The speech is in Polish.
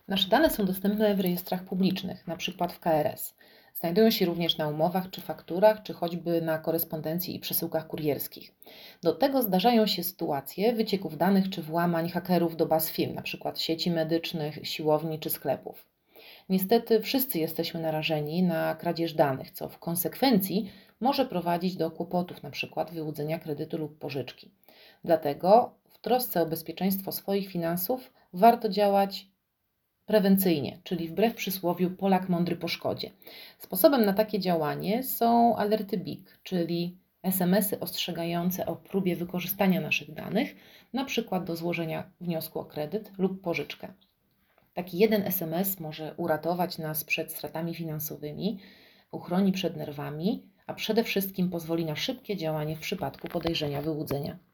Nasze dane są dostępne w rejestrach publicznych, np. w KRS. Znajdują się również na umowach czy fakturach, czy choćby na korespondencji i przesyłkach kurierskich. Do tego zdarzają się sytuacje wycieków danych czy włamań hakerów do baz firm, np. sieci medycznych, siłowni czy sklepów. Niestety wszyscy jesteśmy narażeni na kradzież danych, co w konsekwencji może prowadzić do kłopotów, np. wyłudzenia kredytu lub pożyczki. Dlatego w trosce o bezpieczeństwo swoich finansów warto działać prewencyjnie, czyli wbrew przysłowiu Polak mądry po szkodzie. Sposobem na takie działanie są alerty BIG, czyli SMS-y ostrzegające o próbie wykorzystania naszych danych, np. do złożenia wniosku o kredyt lub pożyczkę. Taki jeden SMS może uratować nas przed stratami finansowymi, uchroni przed nerwami, a przede wszystkim pozwoli na szybkie działanie w przypadku podejrzenia wyłudzenia.